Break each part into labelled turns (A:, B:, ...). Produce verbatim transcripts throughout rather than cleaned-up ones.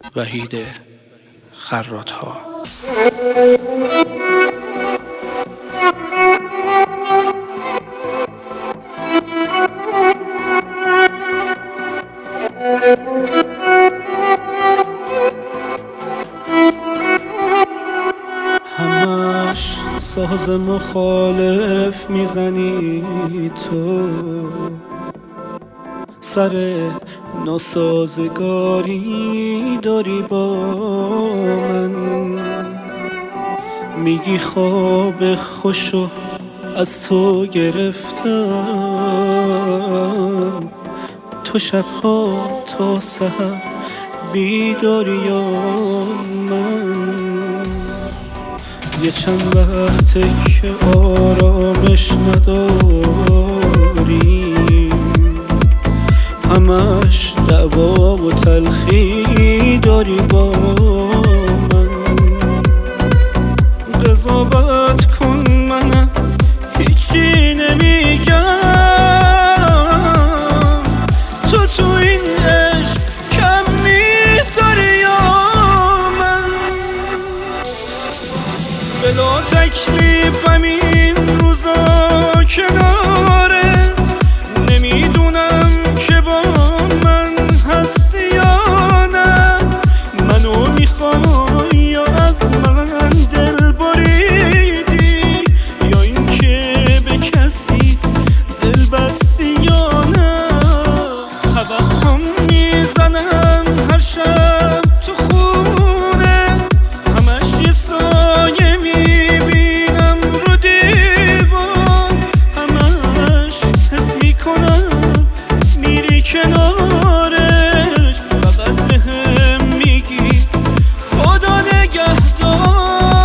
A: وحید خراط‌ها.
B: همش ساز مخالف میزنی تو، سر ناسازگاری داری با من، میگی خواب خوشو از تو گرفتم، تو شبها تا سحر بیداری یا من. یه چند وقته که آرامش نداریم، همش دعوا و تلخی داری با من. قضاوت کن منم هیچی نمیگم، تو تو این عشق کم میذاری یا من. بلا تکلیفم این روزا کنارت، نمیدونم که با من هستی یا نه. منو میخوای یا از من دل بریدی، یا این که به کسی دل بستی یا نه. توهم میزنم هر شب تو خونه، همش یه سایه میبینم رو دیوار، همش حس میکنم میری کنارش، فقط بهم میگی خدا نگهدار.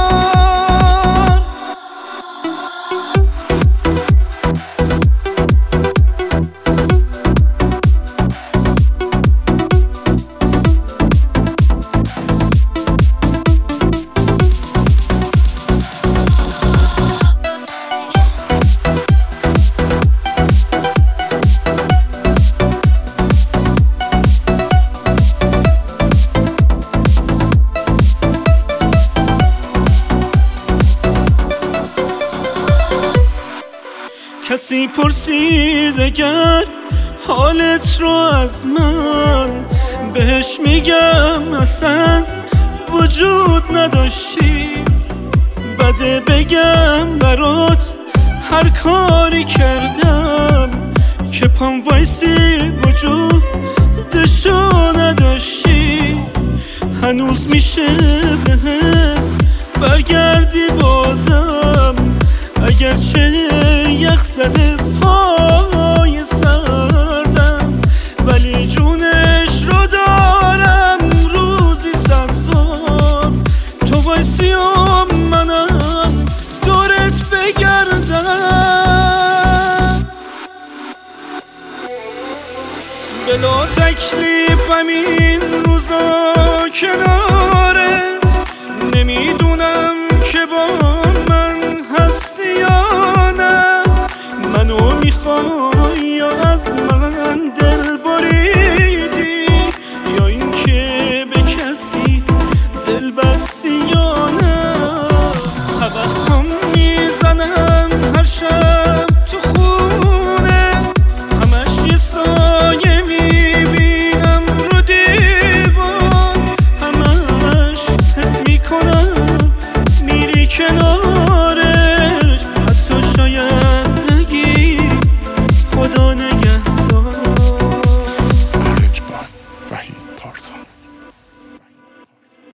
B: کسی پرسید اگر حالت رو از من، بهش میگم اصلا وجود نداشتی. بده بگم برات هر کاری کردم که پام وایسی وجودشو نداشتی. هنوز میشه بهم برگردی بازم، اگرچه یخ زده پای سردم، ولی جونش رو دارم روزی صد بار. تو وایسی و منم دورت بگردم، بلا تکلیفم این روزا کنار